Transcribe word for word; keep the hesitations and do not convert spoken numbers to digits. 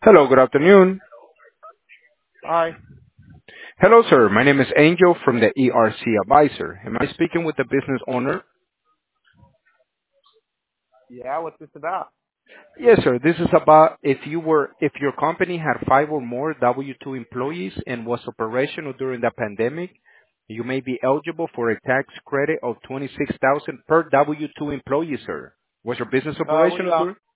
Hello, good afternoon. Hi. Hello, sir. My name is Angel from the E R C Advisor. Am I speaking with the business owner? Yeah, what's this about? Yes, sir. This is about if you were, if your company had five or more W two employees and was operational during the pandemic, you may be eligible for a tax credit of twenty-six thousand per W two employee, sir. Was your business Uh, we operational uh, during?